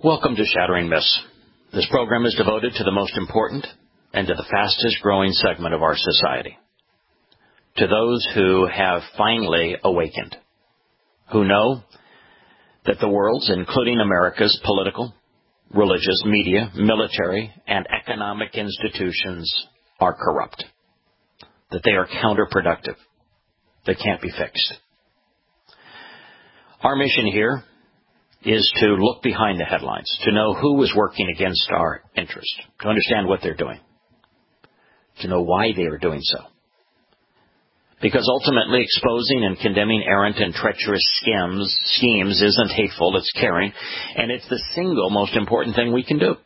Welcome to Shattering Myths. This program is devoted to the most important and to the fastest growing segment of our society. To those who have finally awakened, who know that the world's, including America's, political, religious, media, military, and economic institutions are corrupt, that they are counterproductive, they can't be fixed. Our mission here is to look behind the headlines, to know who is working against our interest, to understand what they're doing, to know why they are doing so. Because ultimately exposing and condemning errant and treacherous schemes isn't hateful, it's caring, and it's the single most important thing we can do.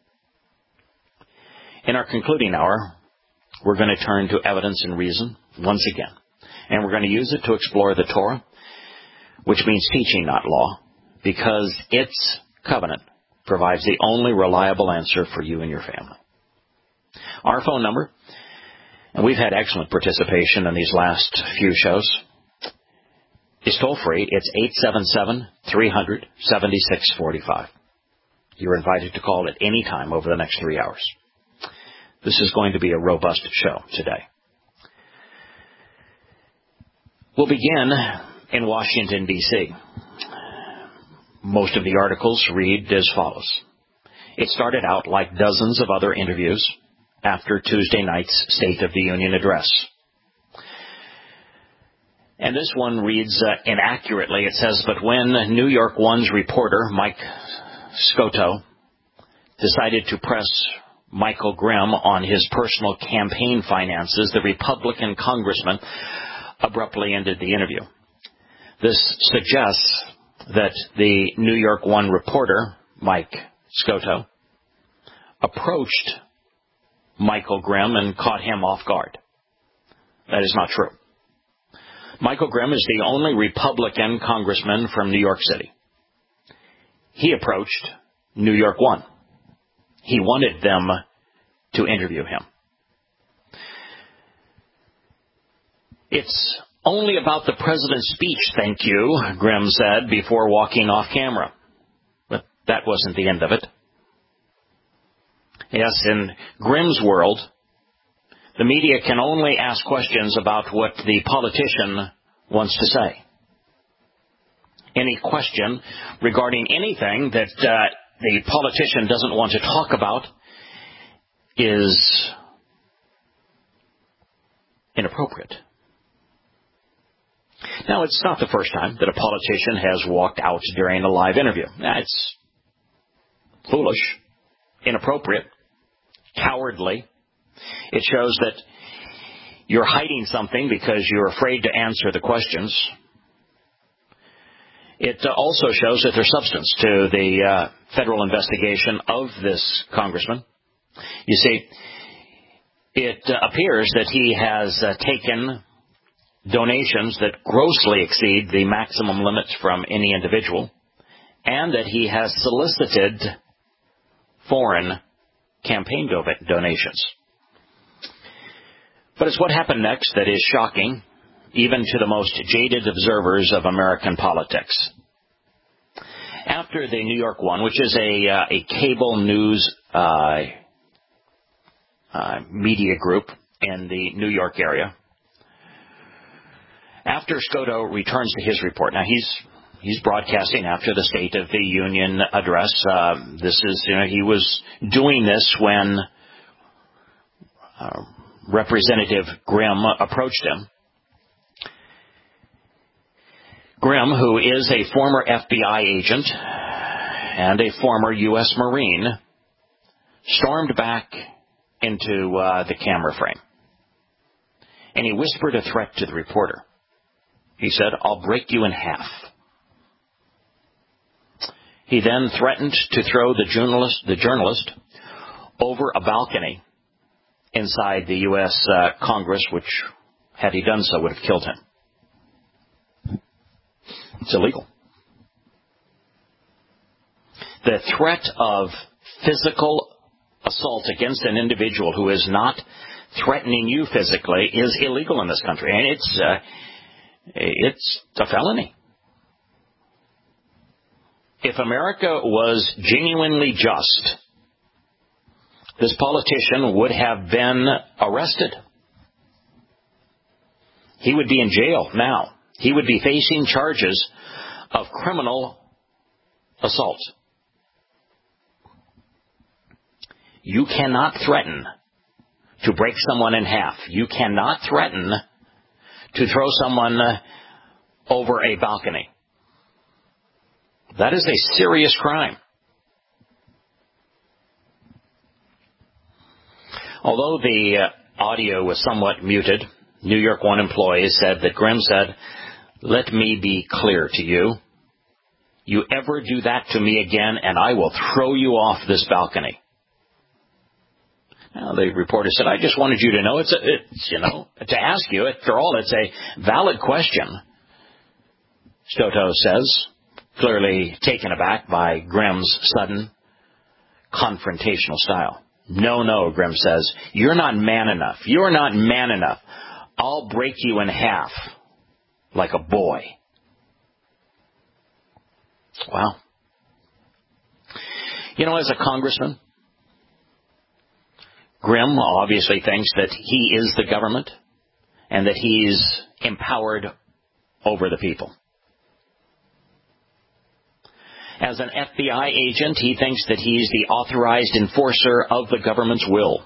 In our concluding hour, we're going to turn to evidence and reason once again, and we're going to use it to explore the Torah, which means teaching, not law, because its covenant provides the only reliable answer for you and your family. Our phone number, and we've had excellent participation in these last few shows, is toll-free. It's 877-300-7645. You're invited to call at any time over the next 3 hours. This is going to be a robust show today. We'll begin in Washington, D.C. Most of the articles read as follows. It started out like dozens of other interviews after Tuesday night's State of the Union address. And this one reads inaccurately. It says, but when New York One's reporter, Mike Scotto, decided to press Michael Grimm on his personal campaign finances, the Republican congressman abruptly ended the interview. This suggests that the New York One reporter, Mike Scotto, approached Michael Grimm and caught him off guard. That is not true. Michael Grimm is the only Republican congressman from New York City. He approached New York One. He wanted them to interview him. It's only about the president's speech, thank you, Grimm said before walking off camera. But that wasn't the end of it. Yes, in Grimm's world, the media can only ask questions about what the politician wants to say. Any question regarding anything that the politician doesn't want to talk about is inappropriate. Now, it's not the first time that a politician has walked out during a live interview. It's foolish, inappropriate, cowardly. It shows that you're hiding something because you're afraid to answer the questions. It also shows that there's substance to the federal investigation of this congressman. You see, it appears that he has taken donations that grossly exceed the maximum limits from any individual, and that he has solicited foreign campaign donations. But it's what happened next that is shocking, even to the most jaded observers of American politics. After the New York One, which is a cable news media group in the New York area, after Scotto returns to his report, now he's broadcasting after the State of the Union address. He was doing this when Representative Grimm approached him. Grimm, who is a former FBI agent and a former U.S. Marine, stormed back into the camera frame. And he whispered a threat to the reporter. He said, "I'll break you in half." He then threatened to throw the journalist over a balcony inside the U.S. Congress, which, had he done so, would have killed him. It's illegal. The threat of physical assault against an individual who is not threatening you physically is illegal in this country, and it's a felony. if America was genuinely just, this politician would have been arrested. He would be in jail now. He would be facing charges of criminal assault. You cannot threaten to break someone in half. You cannot threaten to throw someone over a balcony. That is a serious crime. Although the audio was somewhat muted, New York One employee said that Grimm said, "Let me be clear to you. You ever do that to me again, and I will throw you off this balcony." Now, the reporter said, "I just wanted you to know, it's to ask you. After all, it's a valid question." Stoto says, clearly taken aback by Grimm's sudden confrontational style. No, Grimm says, "You're not man enough. You're not man enough. I'll break you in half like a boy." Wow. As a congressman, Grimm obviously thinks that he is the government and that he's empowered over the people. As an FBI agent, he thinks that he's the authorized enforcer of the government's will.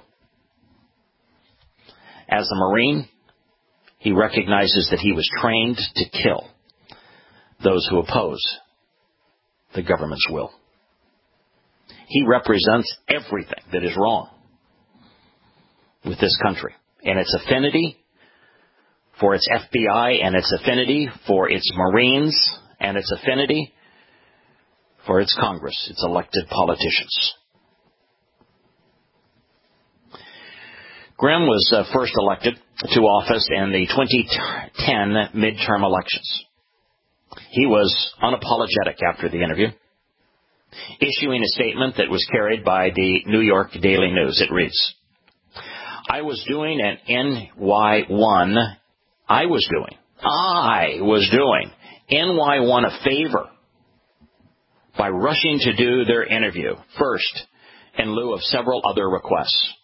As a Marine, he recognizes that he was trained to kill those who oppose the government's will. He represents everything that is wrong with this country and its affinity for its FBI and its affinity for its Marines and its affinity for its Congress, its elected politicians. Grimm was first elected to office in the 2010 midterm elections. He was unapologetic after the interview, issuing a statement that was carried by the New York Daily News. It reads, I was doing NY1 a favor by rushing to do their interview first in lieu of several other requests.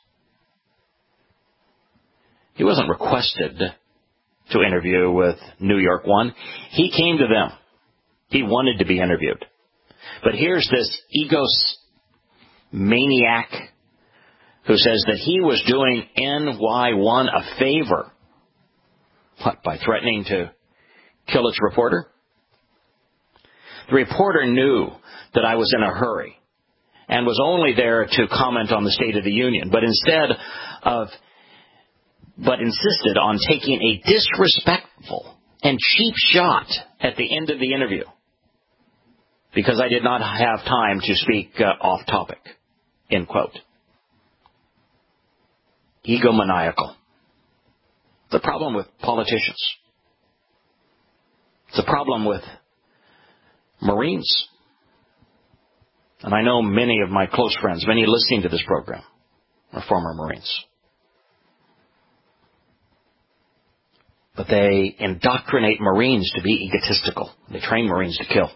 He wasn't requested to interview with New York One. He came to them. He wanted to be interviewed. But here's this maniac who says that he was doing NY1 a favor. What, by threatening to kill its reporter? The reporter knew that I was in a hurry and was only there to comment on the State of the Union, but insisted on taking a disrespectful and cheap shot at the end of the interview because I did not have time to speak off topic, end quote. Egomaniacal. It's a problem with politicians. It's a problem with Marines. And I know many of my close friends, many listening to this program, are former Marines. But they indoctrinate Marines to be egotistical. They train Marines to kill.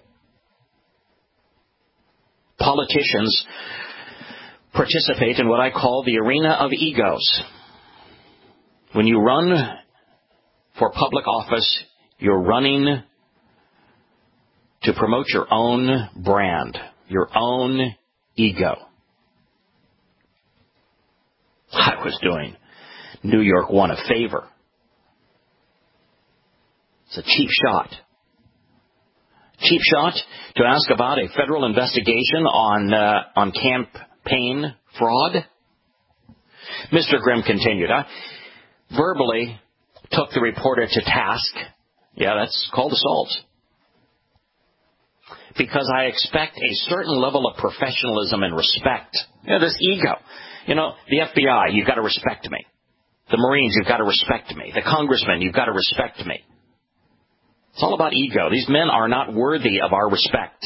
Politicians participate in what I call the arena of egos. When you run for public office, you're running to promote your own brand, your own ego. I was doing New York One a favor. It's a cheap shot. Cheap shot to ask about a federal investigation on campaign fraud. Mr. Grimm continued. I verbally took the reporter to task. Yeah, that's called assault. Because I expect a certain level of professionalism and respect. This ego. The FBI, you've got to respect me. The Marines, you've got to respect me. The congressman, you've got to respect me. It's all about ego. These men are not worthy of our respect.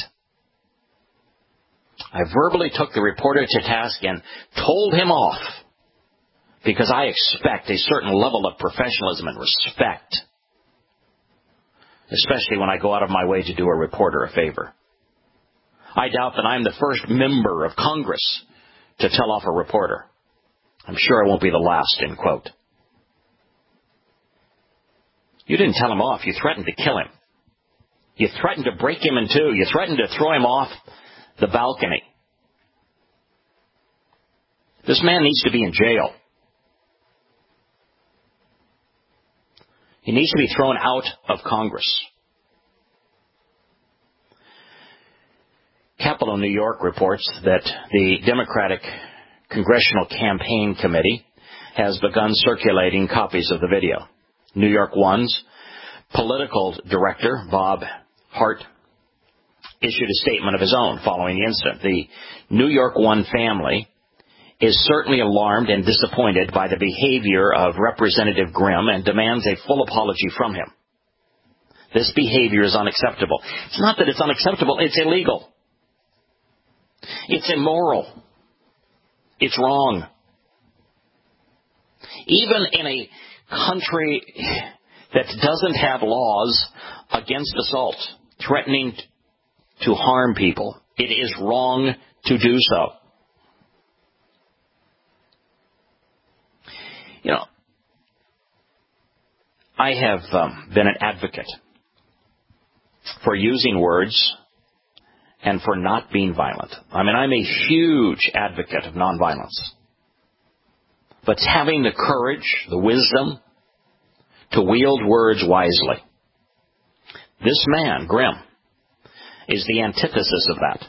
I verbally took the reporter to task and told him off because I expect a certain level of professionalism and respect, especially when I go out of my way to do a reporter a favor. I doubt that I'm the first member of Congress to tell off a reporter. I'm sure I won't be the last, end quote. You didn't tell him off. You threatened to kill him. You threatened to break him in two. You threatened to throw him off the balcony. This man needs to be in jail. He needs to be thrown out of Congress. Capital New York reports that the Democratic Congressional Campaign Committee has begun circulating copies of the video. New York One's political director, Bob Hart, issued a statement of his own following the incident. The New York One family is certainly alarmed and disappointed by the behavior of Representative Grimm and demands a full apology from him. This behavior is unacceptable. It's not that it's unacceptable, it's illegal. It's immoral. It's wrong. Even in a country that doesn't have laws against assault, threatening to harm people, it is wrong to do so. You know, I have been an advocate for using words and for not being violent. I mean, I'm a huge advocate of nonviolence. But having the courage, the wisdom to wield words wisely. This man, Grimm, is the antithesis of that.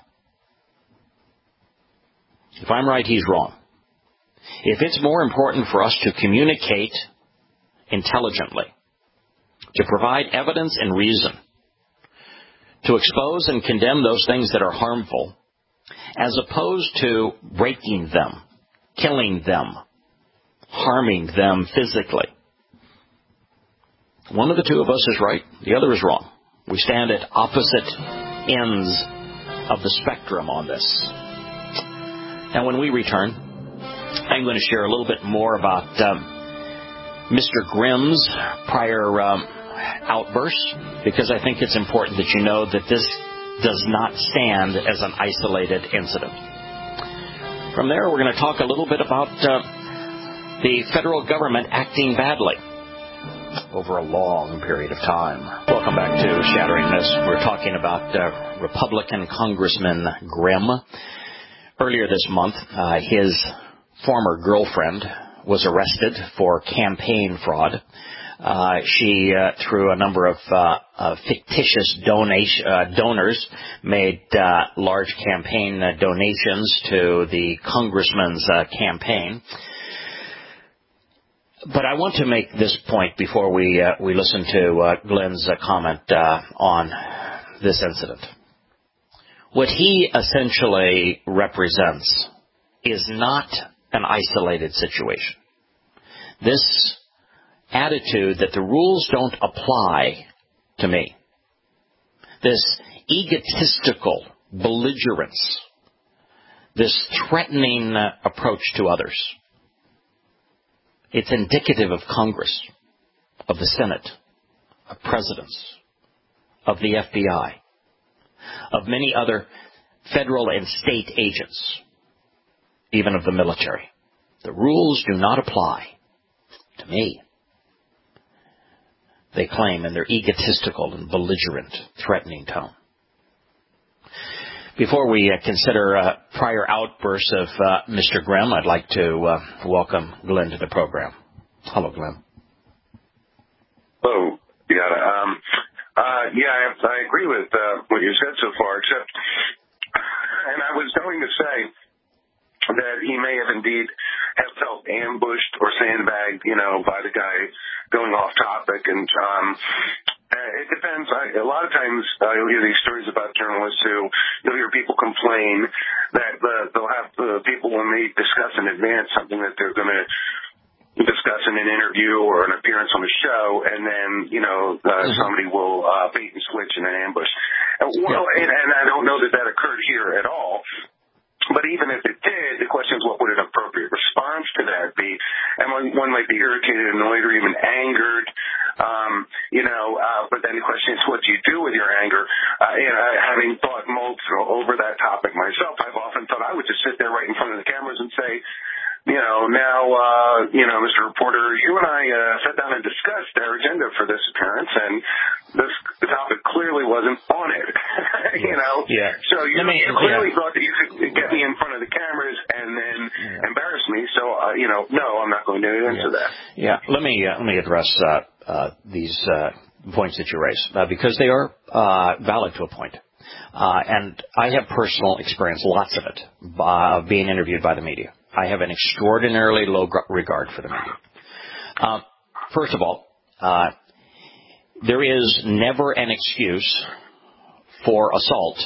If I'm right, he's wrong. If it's more important for us to communicate intelligently, to provide evidence and reason, to expose and condemn those things that are harmful, as opposed to breaking them, killing them, harming them physically, one of the two of us is right, the other is wrong. We stand at opposite ends of the spectrum on this. Now, when we return, I'm going to share a little bit more about Mr. Grimm's prior outbursts, because I think it's important that you know that this does not stand as an isolated incident. From there, we're going to talk a little bit about the federal government acting badly over a long period of time. Welcome back to Shattering Myths. We're talking about Republican Congressman Grimm. Earlier this month, his former girlfriend was arrested for campaign fraud. She, through a number of fictitious donors, made large campaign donations to the congressman's campaign. But I want to make this point before we listen to Glenn's comment on this incident. What he essentially represents is not an isolated situation. This attitude that the rules don't apply to me, this egotistical belligerence, this threatening approach to others, it's indicative of Congress, of the Senate, of presidents, of the FBI, of many other federal and state agents, even of the military. The rules do not apply to me, they claim in their egotistical and belligerent, threatening tone. Before we consider prior outbursts of Mr. Grimm, I'd like to welcome Glenn to the program. Hello, Glenn. Hello, Yada. I agree with what you said so far, except, and I was going to say that he may have indeed have felt ambushed or sandbagged, by the guy going off topic, and it depends. A lot of times you'll hear these stories about journalists who you'll hear people complain that they'll have people when they discuss in advance something that they're going to discuss in an interview or an appearance on a show, and then somebody will bait and switch in an ambush. Well, and I don't know that occurred here at all. But even if it did, the question is, what would an appropriate response to that be? And one might be irritated, annoyed, or even angered But then the question is, what do you do with your anger? Having thought over that topic myself, I've often thought I would just sit there right in front of the cameras and say, Mr. Reporter, you and I sat down and discussed our agenda for this appearance, and the topic clearly wasn't on it. Yeah. So you clearly thought that you could get me in front of the cameras and then embarrass me. So, no, I'm not going to answer that. Yeah. Let me address these points that you raise because they are valid to a point. And I have personal experience, lots of it, of being interviewed by the media. I have an extraordinarily low regard for the media. First of all, there is never an excuse for assault,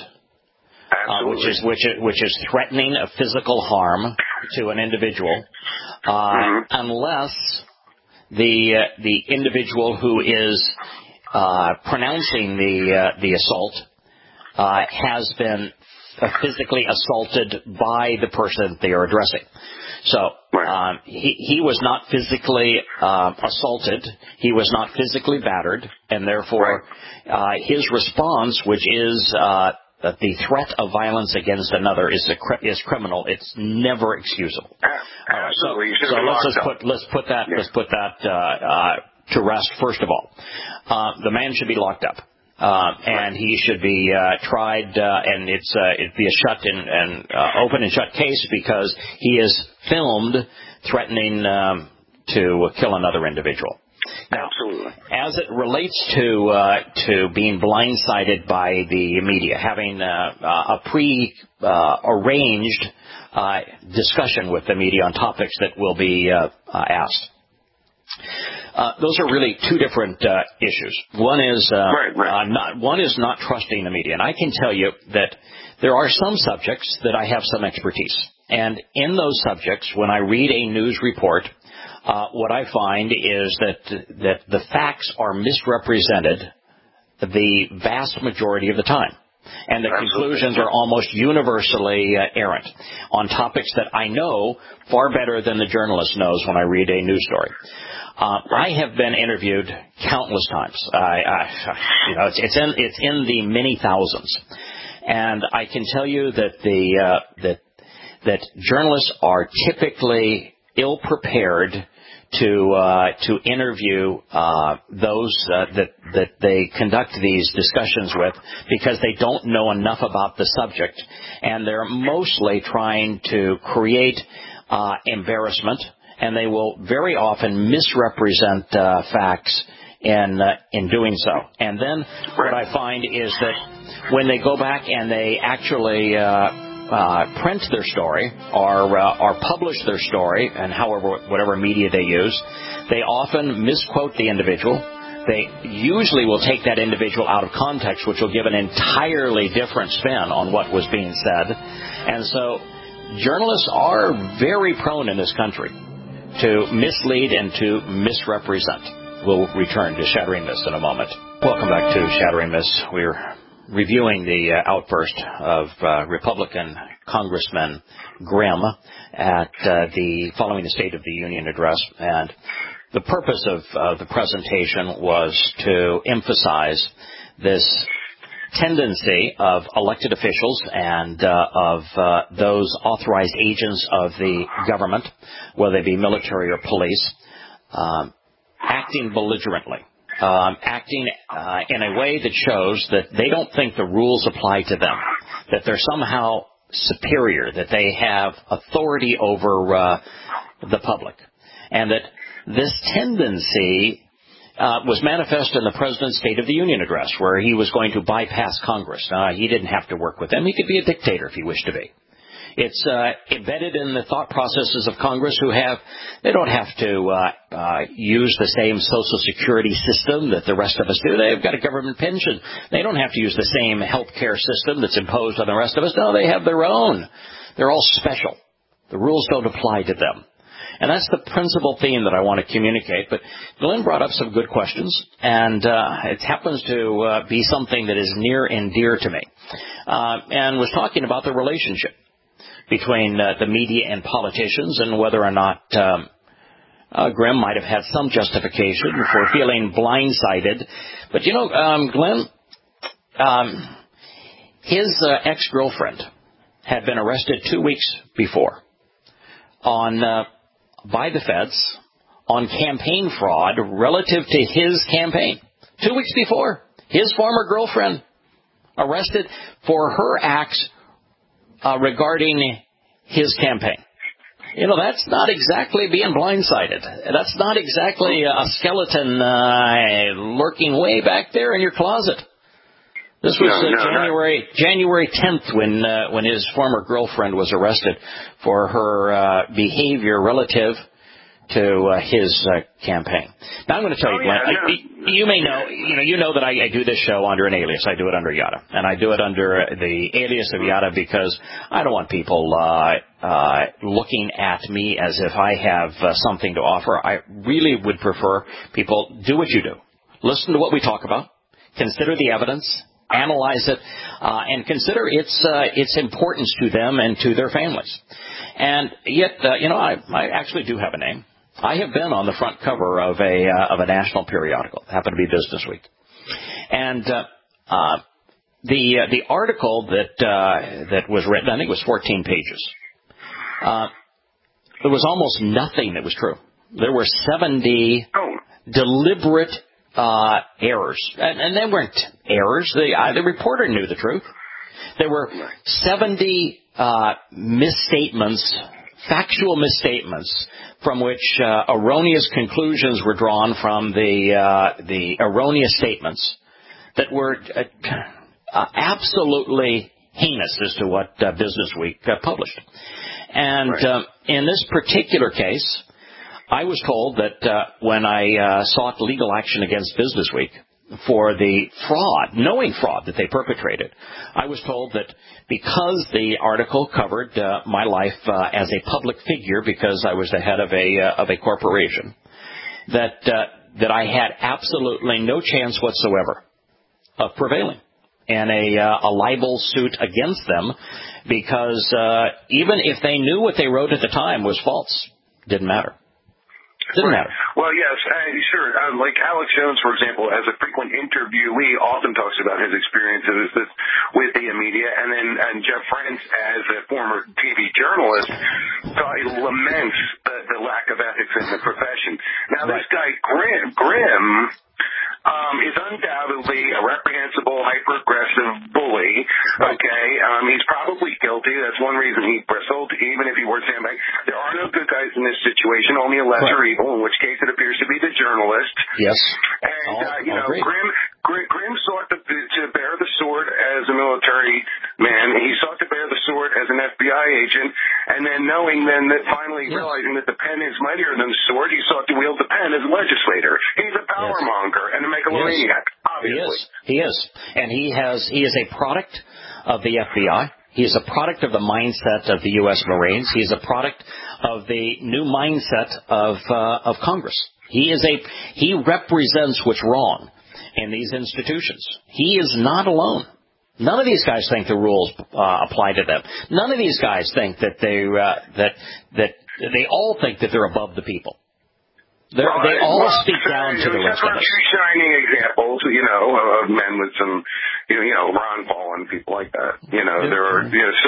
which is threatening a physical harm to an individual, unless the individual who is pronouncing the assault has been physically assaulted by the person they are addressing. So he was not physically assaulted. He was not physically battered, and therefore his response, which is that the threat of violence against another is criminal. It's never excusable. Absolutely. So let's put that to rest. First of all, the man should be locked up. And he should be tried, and it'd be a shut and open and shut case because he is filmed threatening to kill another individual. Now, absolutely. As it relates to being blindsided by the media, having a pre-arranged discussion with the media on topics that will be asked. Those are really two different issues. One is not trusting the media, and I can tell you that there are some subjects that I have some expertise, and in those subjects, when I read a news report, what I find is that the facts are misrepresented the vast majority of the time. And the conclusions are almost universally errant on topics that I know far better than the journalist knows when I read a news story. I have been interviewed countless times. It's in the many thousands, and I can tell you that that journalists are typically ill prepared to interview those that they conduct these discussions with because they don't know enough about the subject, and they're mostly trying to create embarrassment, and they will very often misrepresent facts in doing so. And then what I find is that when they go back and they actually print their story or publish their story, and whatever media they use, they often misquote the individual. They usually will take that individual out of context, which will give an entirely different spin on what was being said. And so journalists are very prone in this country to mislead and to misrepresent. We'll return to Shattering Myths in a moment. Welcome back to Shattering Myths. We're reviewing the outburst of Republican Congressman Grimm following the State of the Union address. And the purpose of the presentation was to emphasize this tendency of elected officials and of those authorized agents of the government, whether they be military or police, acting belligerently. Acting in a way that shows that they don't think the rules apply to them, that they're somehow superior, that they have authority over the public, and that this tendency was manifest in the President's State of the Union address, where he was going to bypass Congress. He didn't have to work with them. He could be a dictator if he wished to be. It's embedded in the thought processes of Congress they don't have to use the same Social Security system that the rest of us do. They've got a government pension. They don't have to use the same health care system that's imposed on the rest of us. No, they have their own. They're all special. The rules don't apply to them. And that's the principal theme that I want to communicate. But Glenn brought up some good questions, and it happens to be something that is near and dear to me, and was talking about the relationship between the media and politicians, and whether or not Grimm might have had some justification for feeling blindsided. But, Glenn, his ex-girlfriend had been arrested 2 weeks before by the feds on campaign fraud relative to his campaign. 2 weeks before, his former girlfriend arrested for her acts regarding his campaign. That's not exactly being blindsided. That's not exactly a skeleton lurking way back there in your closet. This was January 10th when his former girlfriend was arrested for her behavior relative to his campaign. Now I'm going to tell you, Glenn, you may know, you know that I do this show under an alias. I do it under Yada, and I do it under the alias of Yada because I don't want people looking at me as if I have something to offer. I really would prefer people do what you do. Listen to what we talk about. Consider the evidence. Analyze it, and consider its importance to them and to their families. And yet, I actually do have a name. I have been on the front cover of a national periodical. It happened to be Business Week. And the article that was written, I think it was 14 pages. There was almost nothing that was true. There were 70 deliberate errors. And they weren't errors. The reporter knew the truth. There were 70 misstatements, factual misstatements, from which erroneous conclusions were drawn from the erroneous statements that were absolutely heinous as to what Business Week published. And in this particular case, I was told that when I sought legal action against Business Week for the knowing fraud that they perpetrated, I was told that because the article covered my life as a public figure, because I was the head of a corporation, that I had absolutely no chance whatsoever of prevailing in a libel suit against them, because even if they knew what they wrote at the time was false, didn't matter. Didn't matter. Well, yes, sure. Like Alex Jones, for example, as a frequent interviewee, often talks about his experiences with the media, and Jeff Frantz, as a former TV journalist, laments the lack of ethics in the profession. Now, this guy Grimm is undoubtedly a reprehensible, hyper-aggressive bully. Okay, he's probably guilty. That's one reason he bristled, even if he were sandbag. There are no good guys in this situation, only a lesser evil, in which case it appears to be the journalist. Yes. And, Grimm sought to bear the sword as a military man. He sought to bear the sword as an FBI agent, and then realizing that the pen is mightier than the sword, he sought to wield the pen as a legislator. He's a power monger and a megalomaniac, obviously. He is. And he is a product of the FBI. He is a product of the mindset of the U.S. Marines. He is a product of the new mindset of Congress. He represents what's wrong in these institutions. He is not alone. None of these guys think the rules apply to them. None of these guys think that they all think that they're above the people. They all speak down to the rest of us. Two shining examples, of men with some, Ron Paul and people like that. There are,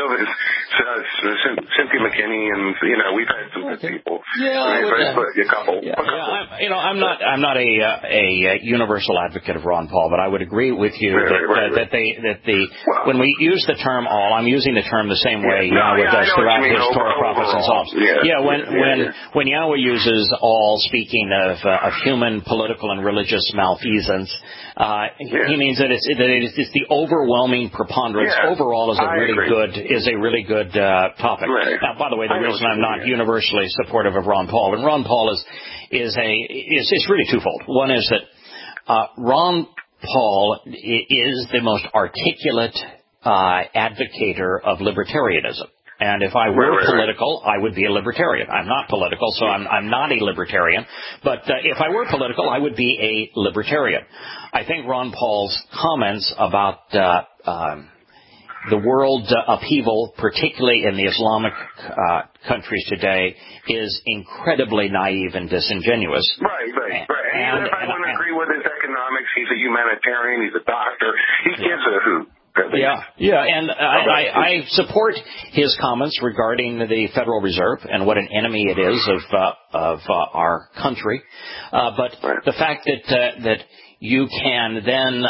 Cynthia McKinney, and we've had some good people. Yeah, a couple. I'm not a universal advocate of Ron Paul, but I would agree with you when we use the term all, I'm using the term the same way Yahweh does throughout his Torah, prophets, and Psalms. When Yahweh uses all, speaking of human, political, and religious malfeasance, he means that it's the overwhelming preponderance. Overall, is a really good topic. Right. Now, by the way, the reason I'm not universally supportive of Ron Paul, and Ron Paul is really twofold. One is that Ron Paul is the most articulate advocator of libertarianism. And if I were political, I would be a libertarian. I'm not political, so I'm not a libertarian. But if I were political, I would be a libertarian. I think Ron Paul's comments about the world upheaval, particularly in the Islamic countries today, is incredibly naive and disingenuous. Right. And even if I wouldn't agree with his economics, he's a humanitarian, he's a doctor, he gives a hoot. Yeah, and I support his comments regarding the Federal Reserve and what an enemy it is of our country. But the fact that you can then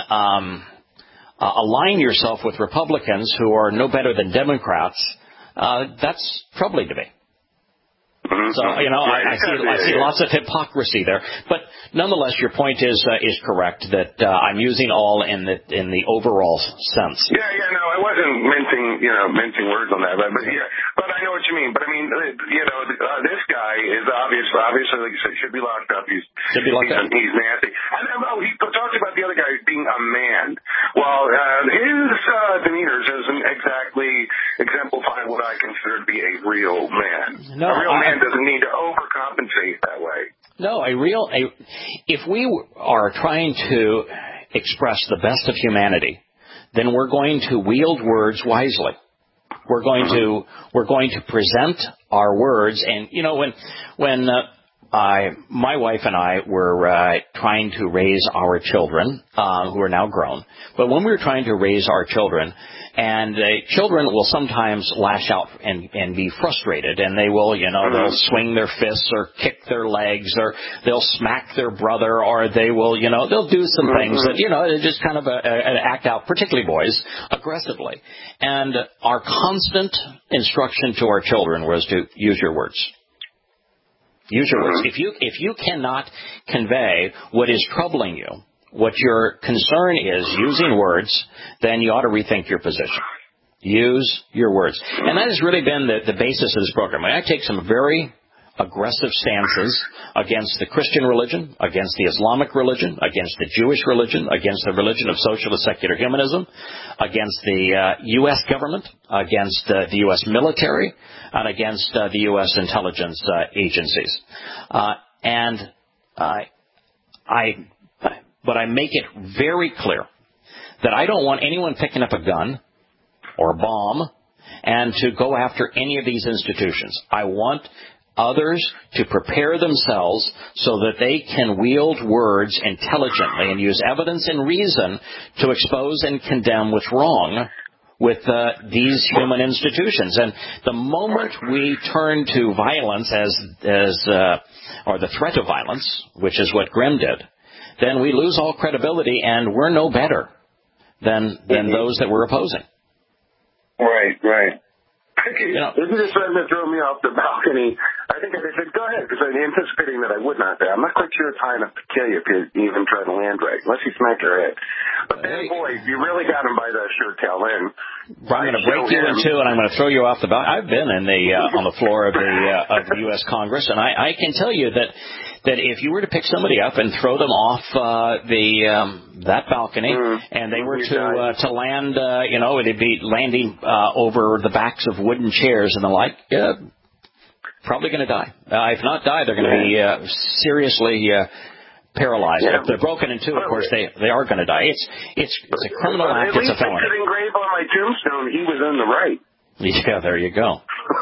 align yourself with Republicans who are no better than Democrats, that's troubling to me. So, I see lots of hypocrisy there. But nonetheless, your point is correct that I'm using all in the overall sense. Yeah, no, I wasn't mincing words on that, but I know what you mean. But I mean, this guy is obviously, like you said, should be locked up. He's nasty. And then, he talks about the other guy being a man. Well, his demeanor doesn't exactly exemplify what I consider to be a real man. No, a real man doesn't need to overcompensate that way. No, if we are trying to express the best of humanity, then we're going to wield words wisely. We're going to present our words, and when my wife and I were trying to raise our children, who are now grown, but when we were trying to raise our children, and children will sometimes lash out and be frustrated, and they will, they'll swing their fists or kick their legs, or they'll smack their brother, or they will, they'll do some things that, just kind of an act out, particularly boys, aggressively. And our constant instruction to our children was to use your words. Use your words. If you cannot convey what is troubling you, what your concern is using words, then you ought to rethink your position. Use your words. And that has really been the basis of this program. I take some very aggressive stances against the Christian religion, against the Islamic religion, against the Jewish religion, against the religion of socialist secular humanism, against the U.S. government, against the U.S. military, and against the U.S. intelligence agencies. But I make it very clear that I don't want anyone picking up a gun or a bomb and to go after any of these institutions. I want others to prepare themselves so that they can wield words intelligently and use evidence and reason to expose and condemn what's wrong with these human institutions. And the moment we turn to violence or the threat of violence, which is what Grimm did, then we lose all credibility, and we're no better than those that we're opposing. Right. If you just tried to throw me off the balcony, I think I said, go ahead, because I'm anticipating that I would not. I'm not quite sure it's high enough to kill you if you even try to land right, unless you smack your head. But then, boy, you really got him by the shirt tail end. I'm going to break you in two, and I'm going to throw you off the balcony. I've been on the floor of the U.S. Congress, and I can tell you that if you were to pick somebody up and throw them off that balcony, and they were to land, they'd be landing over the backs of wooden chairs and the like, probably going to die. If not die, they're going to be seriously paralyzed. If they're broken in two, of course, they are going to die. It's a criminal act. It's a felony. At least engraved on my tombstone, he was on the right. Yeah, there you go.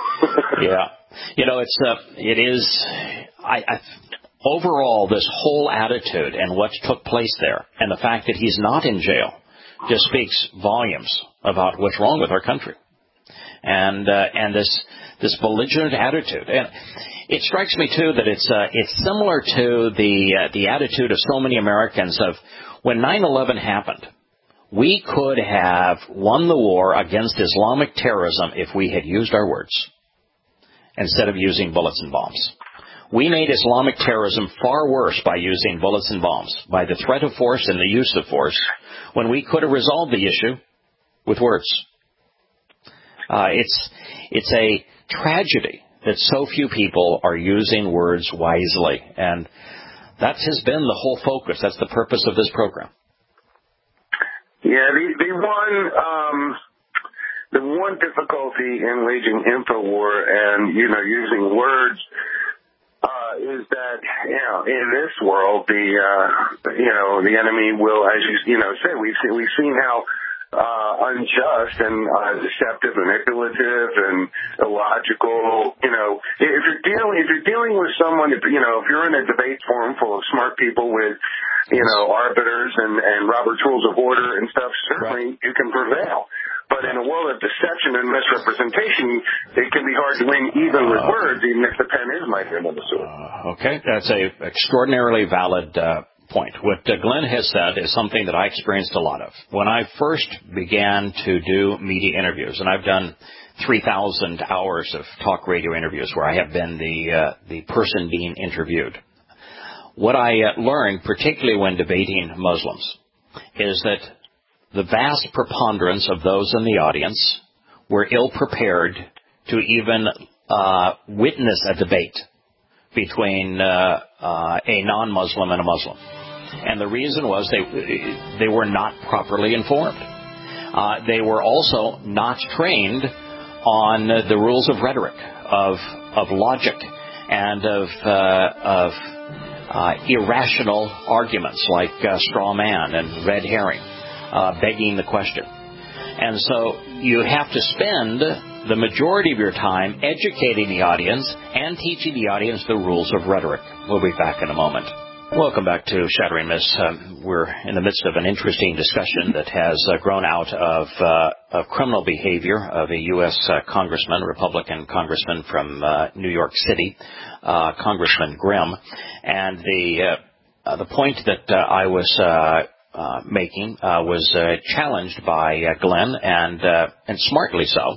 It is. Overall, this whole attitude and what took place there, and the fact that he's not in jail, just speaks volumes about what's wrong with our country, and this belligerent attitude. And it strikes me too that it's similar to the attitude of so many Americans of when 9/11 happened. We could have won the war against Islamic terrorism if we had used our words instead of using bullets and bombs. We made Islamic terrorism far worse by using bullets and bombs, by the threat of force and the use of force, when we could have resolved the issue with words. It's a tragedy that so few people are using words wisely, and that has been the whole focus. That's the purpose of this program. Yeah, the one difficulty in waging InfoWar and using words is that in this world the enemy will, as you said, we've seen how unjust and deceptive, manipulative, and illogical. You know, if you're dealing with someone, if you're in a debate forum full of smart people with, arbiters and Robert's Rules of Order and stuff, certainly you can prevail. But in a world of deception and misrepresentation, it can be hard to win even with words, even if the pen is mightier than the sword. Okay, that's a extraordinarily valid point. What Glenn has said is something that I experienced a lot of. When I first began to do media interviews, and I've done 3,000 hours of talk radio interviews where I have been the person being interviewed, what I learned, particularly when debating Muslims, is that the vast preponderance of those in the audience were ill-prepared to even witness a debate between a non-Muslim and a Muslim. And the reason was they were not properly informed. They were also not trained on the rules of rhetoric, of logic, and of irrational arguments like straw man and red herring, begging the question. And so you have to spend the majority of your time educating the audience and teaching the audience the rules of rhetoric. We'll be back in a moment. Welcome back to Shattering Myths. We're in the midst of an interesting discussion that has grown out of criminal behavior of a U.S. congressman, Republican congressman from New York City, Congressman Grimm. And the point that I was making was challenged by Glenn, and smartly so.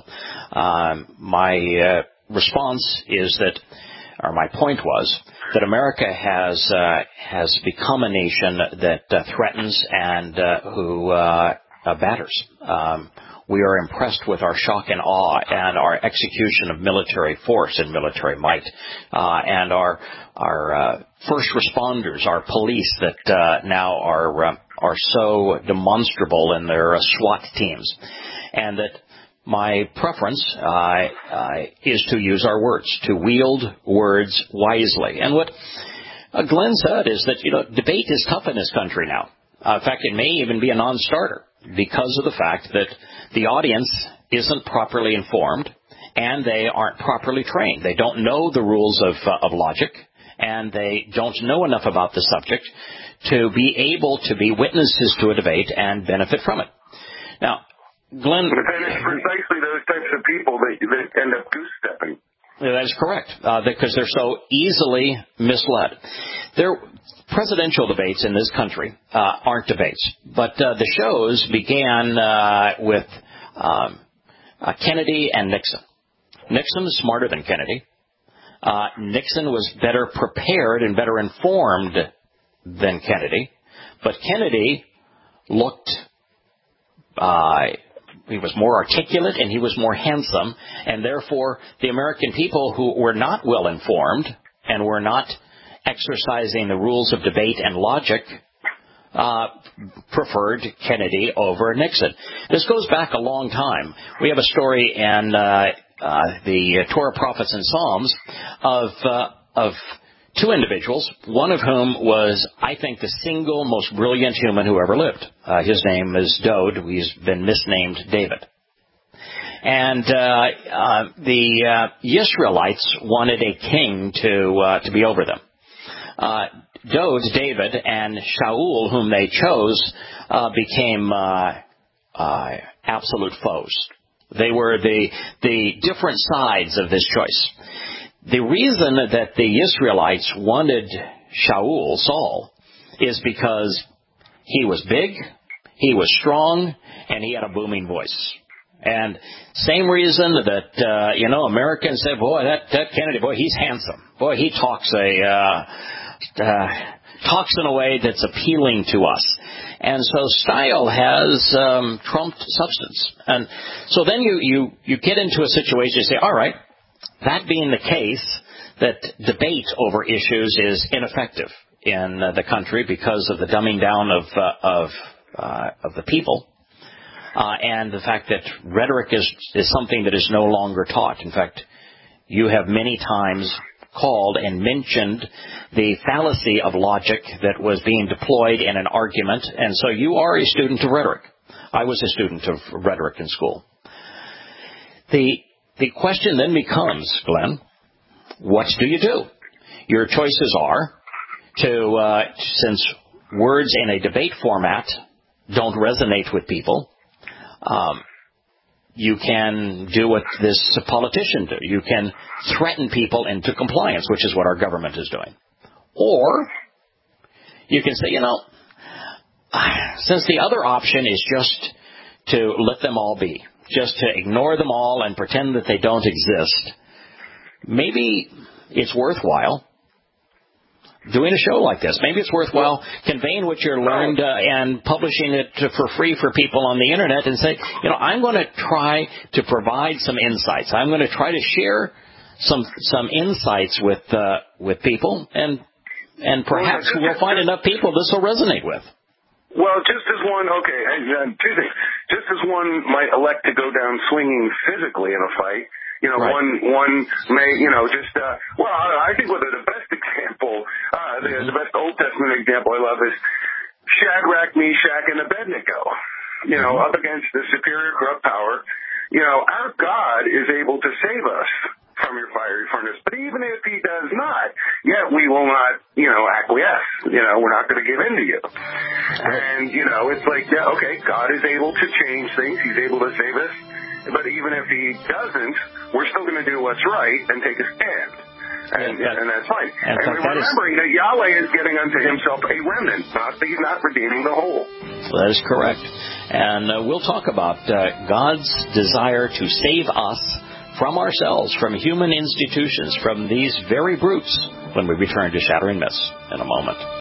My response is that, or my point was, that America has become a nation that threatens and who batters. We are impressed with our shock and awe and our execution of military force and military might, and our first responders, our police that now are so demonstrable in their SWAT teams, and that my preference is to use our words, to wield words wisely. And what Glenn said is that, debate is tough in this country now. In fact, it may even be a non-starter because of the fact that the audience isn't properly informed and they aren't properly trained. They don't know the rules of logic, and they don't know enough about the subject to be able to be witnesses to a debate and benefit from it. Now, Glenn, and it's precisely those types of people that end up goose-stepping. That is correct, because they're so easily misled. Presidential debates in this country aren't debates, but the shows began with Kennedy and Nixon. Nixon was smarter than Kennedy. Nixon was better prepared and better informed than Kennedy, but Kennedy looked he was more articulate and he was more handsome, and therefore the American people who were not well informed and were not exercising the rules of debate and logic preferred Kennedy over Nixon. This goes back a long time. We have a story in the Torah, Prophets, and Psalms of two individuals, one of whom was, I think, the single most brilliant human who ever lived. His name is Dode. He's been misnamed David. And the Israelites wanted a king to be over them. Dode, David, and Shaul, whom they chose, became absolute foes. They were the different sides of this choice. The reason that the Israelites wanted Shaul, Saul, is because he was big, he was strong, and he had a booming voice. And same reason that, Americans said, boy, that Kennedy, boy, he's handsome. Boy, he talks in a way that's appealing to us. And so style has trumped substance. And so then you get into a situation, you say, all right, that being the case, that debate over issues is ineffective in the country because of the dumbing down of the people, and the fact that rhetoric is something that is no longer taught. In fact, you have many times called and mentioned the fallacy of logic that was being deployed in an argument, and so you are a student of rhetoric. I was a student of rhetoric in school. The question then becomes, Glenn, what do you do? Your choices are since words in a debate format don't resonate with people, you can do what this politician do. You can threaten people into compliance, which is what our government is doing. Or you can say, since the other option is just to let them all be, just to ignore them all and pretend that they don't exist, maybe it's worthwhile doing a show like this. Maybe it's worthwhile conveying what you learned and publishing it for free for people on the Internet and say, I'm going to try to provide some insights. I'm going to try to share some insights with people, and perhaps we'll find enough people this will resonate with. Well, just as one, two things. Just as one might elect to go down swinging physically in a fight, right. one may, I think the best example, the best Old Testament example I love is Shadrach, Meshach, and Abednego, up against the superior corrupt power. Our God is able to save us from your fiery furnace. But even if he does not, yet we will not, acquiesce. We're not going to give in to you. And, it's like, God is able to change things. He's able to save us. But even if he doesn't, we're still going to do what's right and take a stand. And that's fine. And remembering that Yahweh is getting unto himself a remnant. He's not redeeming the whole. That is correct. And we'll talk about God's desire to save us from ourselves, from human institutions, from these very brutes, when we return to Shattering Myths in a moment.